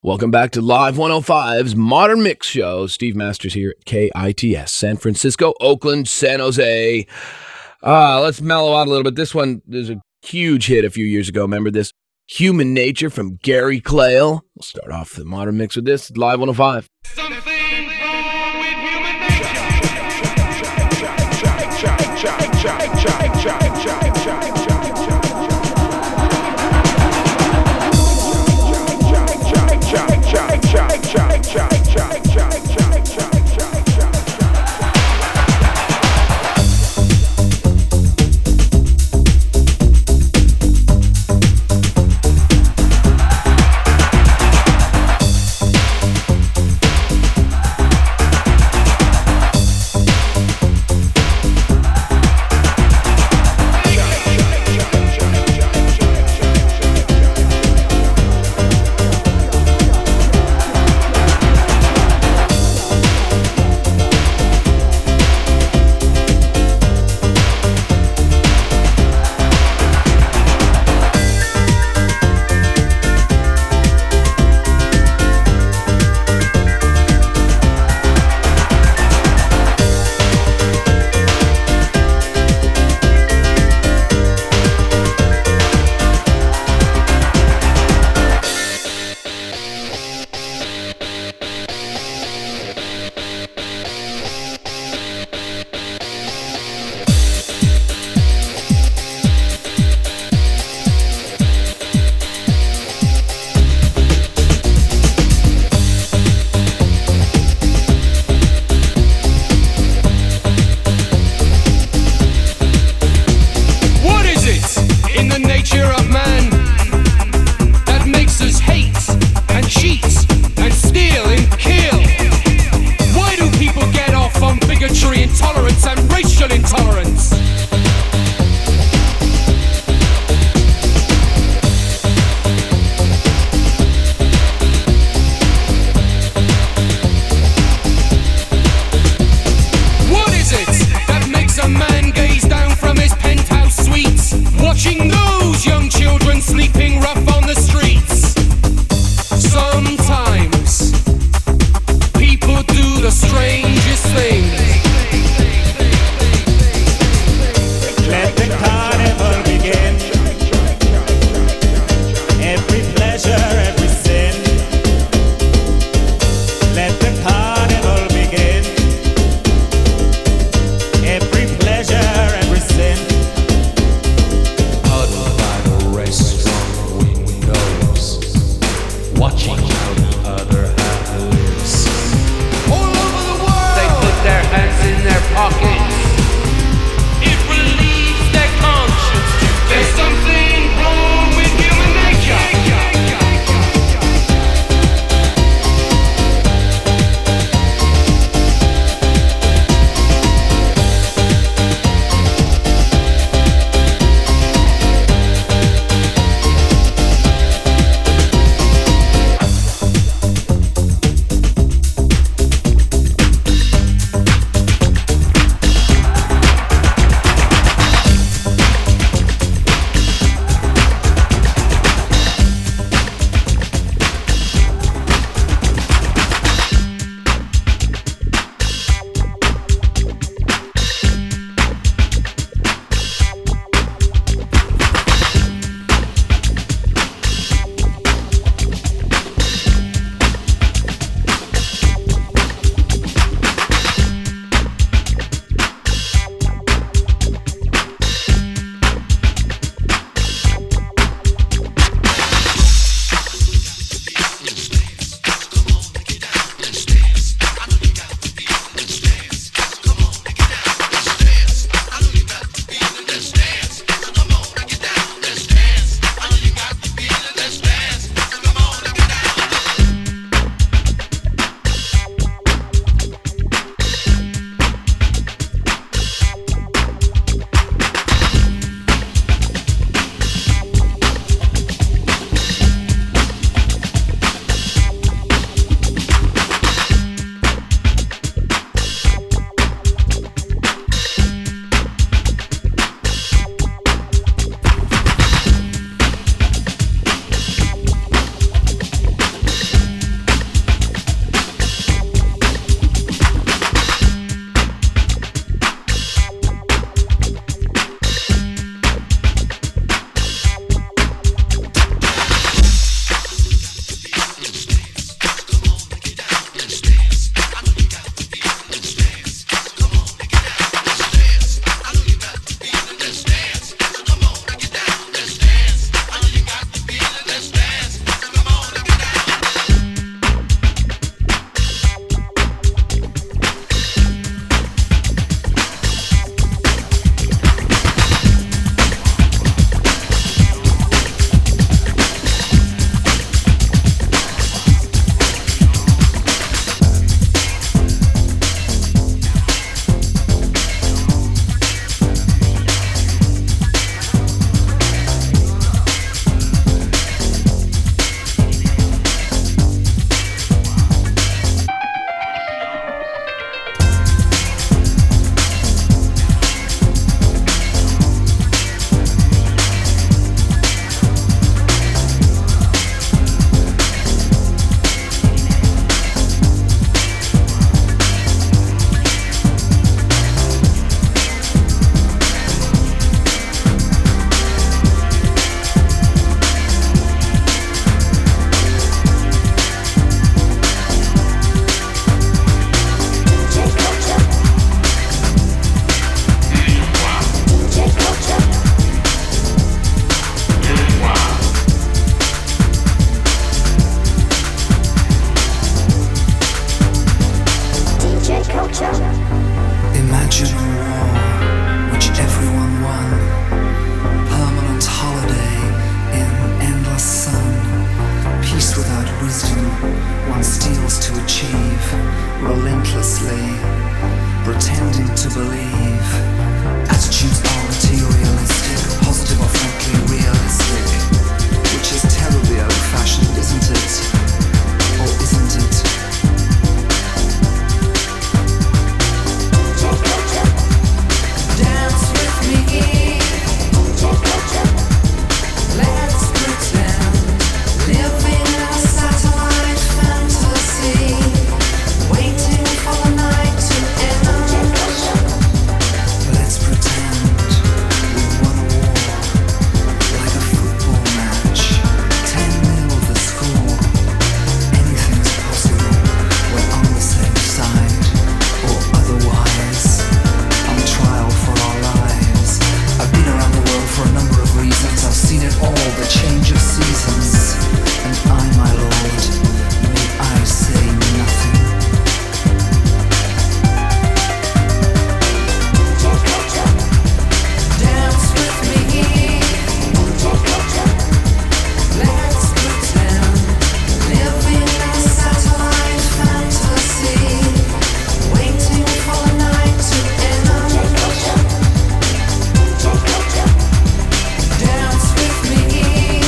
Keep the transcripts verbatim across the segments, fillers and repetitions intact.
Welcome back to Live one oh five's Modern Mix Show. Steve Masters here at K I T S, San Francisco, Oakland, San Jose. Uh, let's mellow out a little bit. This one is a huge hit a few years ago. Remember this? Human Nature from Gary Clayle. We'll start off the Modern Mix with this, Live one oh five. Something wrong with human one steals to achieve relentlessly, pretending to believe. Attitudes are materialistic, positive or frankly realistic, which is terribly old-fashioned, isn't it? Or isn't it? Dance with me. Let's pretend living in a satellite fantasy, waiting for the night to end. Let's pretend we won a war, like a football match, ten nil the score. Anything's possible, we're on the same side, or otherwise, on trial for our lives. I've been around the world for a number of reasons, I've seen it all, the change of seasons. And I, my lord, may I say nothing? Dance with me. Let's pretend living in a satellite fantasy, waiting for the night to end. Dance with me.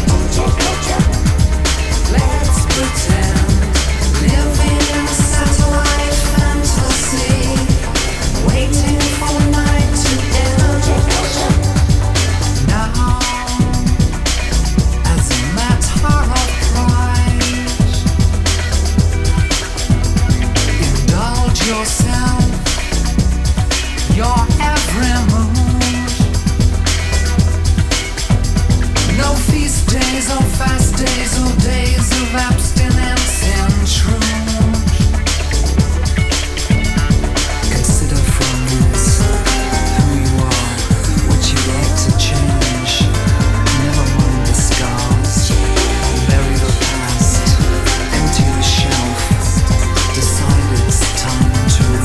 Let's pretend living in a satellite fantasy, waiting for the night to end. Now, as a matter of pride, indulge yourself, your every mood. No feast days or fast days or days of abstinence intrude. Consider from this who you are, what you like to change. Never mind the scars, bury the past, empty the shelf. Decide it's time to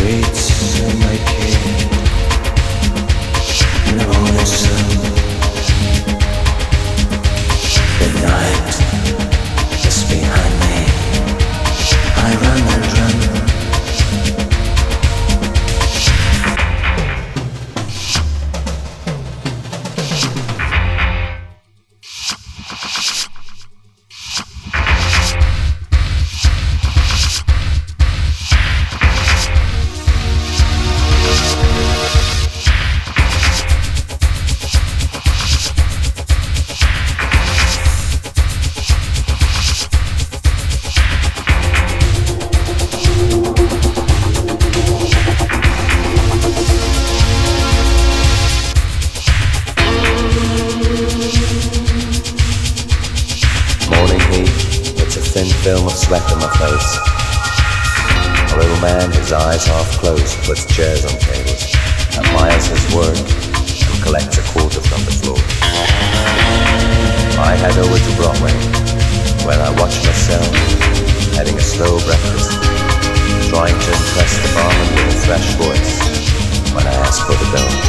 streets of my kid in the morning sun. The night is behind me. I run and run. Film of sweat on my face. A little man, his eyes half closed, puts chairs on tables, admires his work, and collects a quarter from the floor. I head over to Broadway, where I watch myself having a slow breakfast, trying to impress the barman with a fresh voice when I ask for the bill.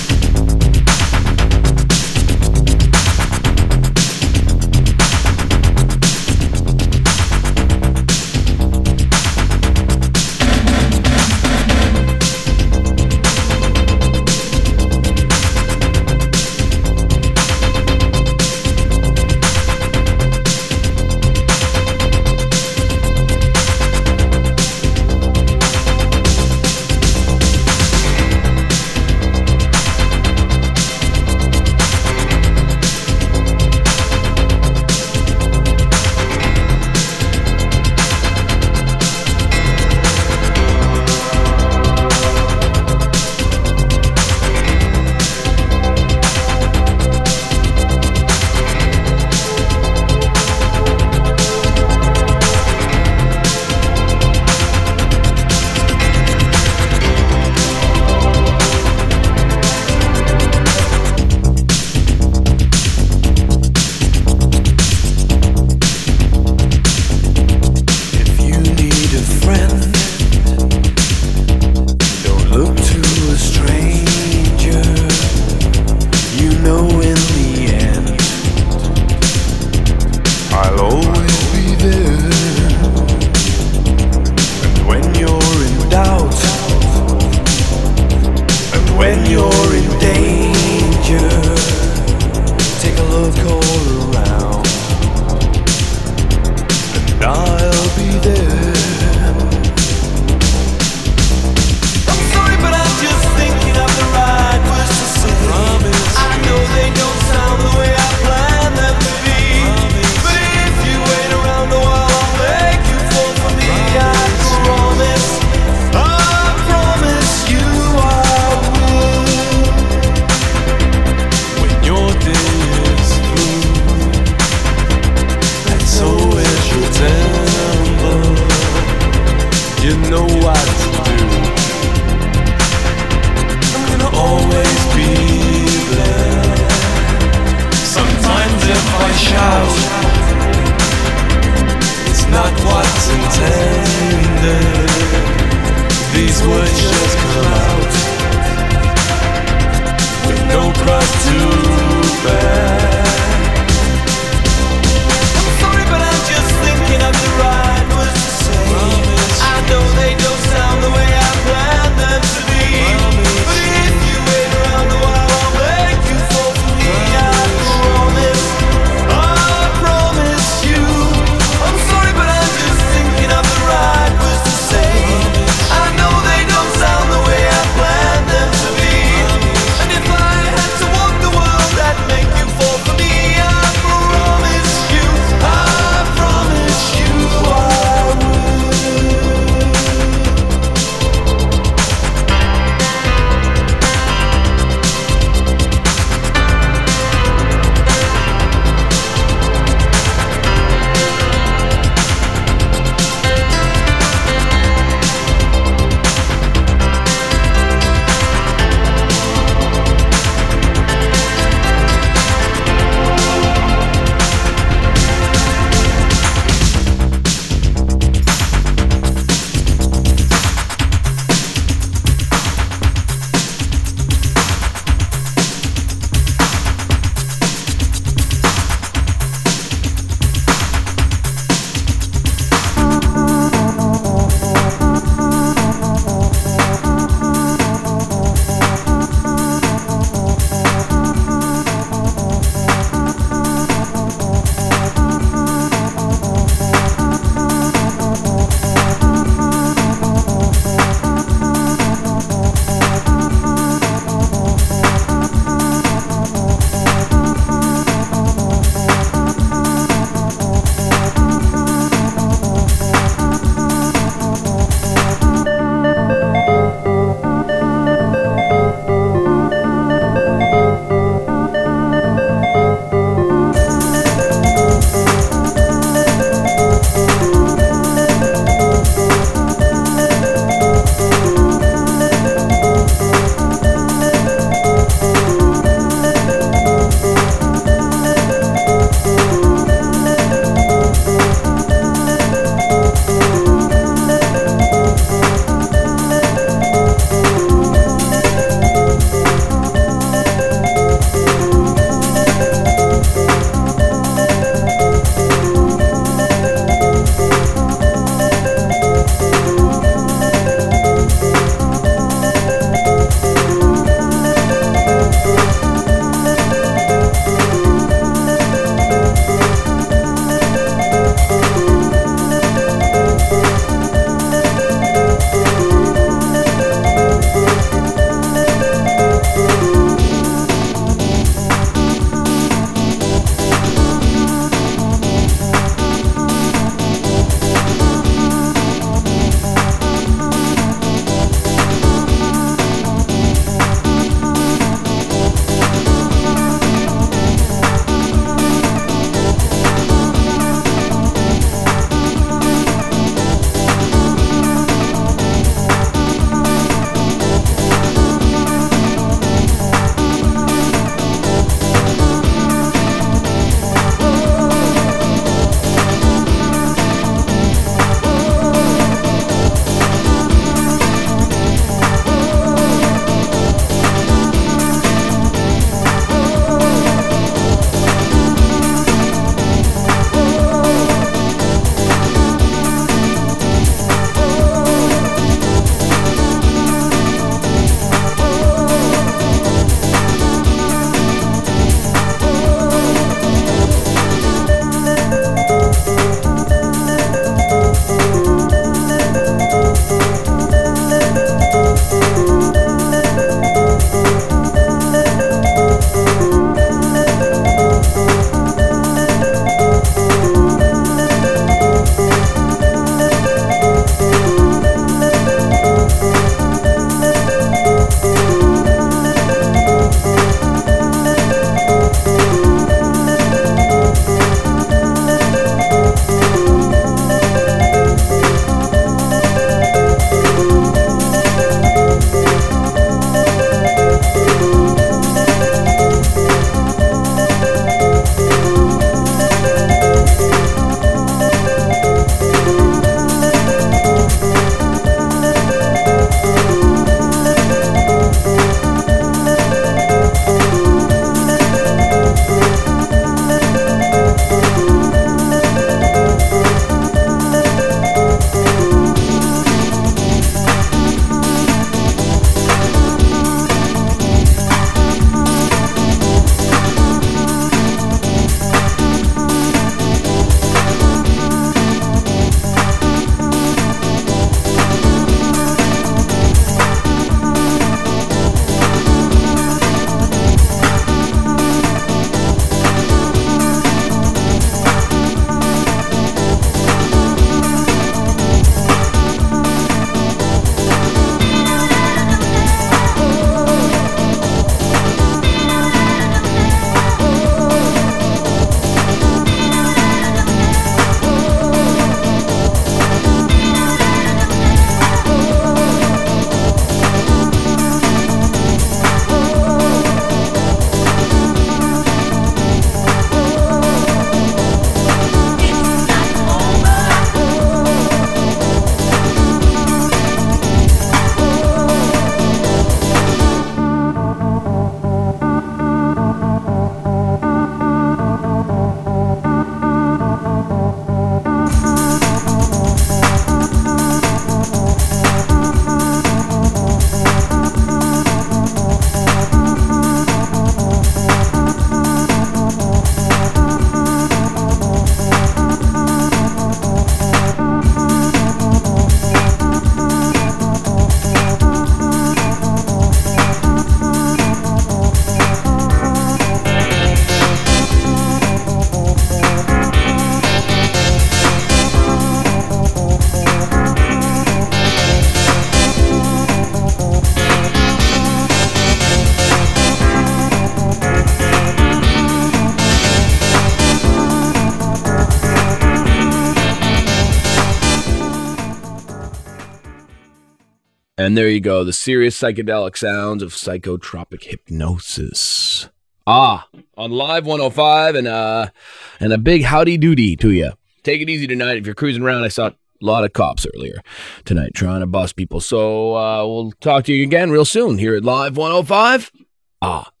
And there you go, the serious psychedelic sounds of psychotropic hypnosis. Ah, on Live one oh five, and uh, and a big howdy doody to you. Take it easy tonight. If you're cruising around, I saw a lot of cops earlier tonight trying to bust people. So uh, we'll talk to you again real soon here at Live one oh five. Ah.